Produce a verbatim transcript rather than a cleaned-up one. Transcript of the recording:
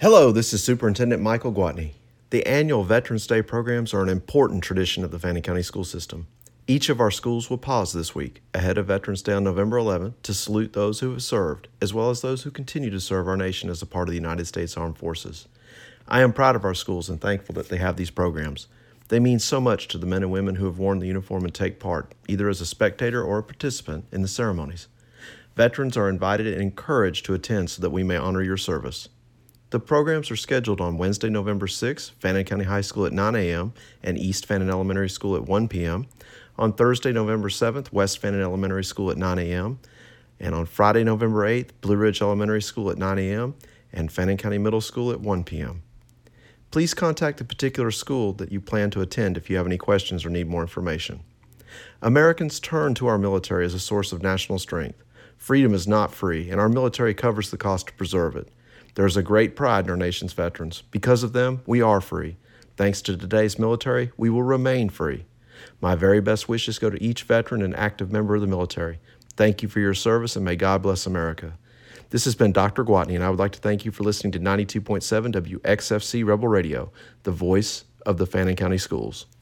Hello, this is Superintendent Michael Gwatney. The annual Veterans Day programs are an important tradition of the Fannin County school system. Each of our schools will pause this week, ahead of Veterans Day on November eleventh, to salute those who have served, as well as those who continue to serve our nation as a part of the United States Armed Forces. I am proud of our schools and thankful that they have these programs. They mean so much to the men and women who have worn the uniform and take part, either as a spectator or a participant, in the ceremonies. Veterans are invited and encouraged to attend so that we may honor your service. The programs are scheduled on Wednesday, November sixth, Fannin County High School at nine a.m. and East Fannin Elementary School at one p.m., on Thursday, November seventh, West Fannin Elementary School at nine a.m., and on Friday, November eighth, Blue Ridge Elementary School at nine a.m. and Fannin County Middle School at one p.m. Please contact the particular school that you plan to attend if you have any questions or need more information. Americans turn to our military as a source of national strength. Freedom is not free, and our military covers the cost to preserve it. There is a great pride in our nation's veterans. Because of them, we are free. Thanks to today's military, we will remain free. My very best wishes go to each veteran and active member of the military. Thank you for your service, and may God bless America. This has been Doctor Gwatney, and I would like to thank you for listening to ninety-two point seven W X F C Rebel Radio, the voice of the Fannin County Schools.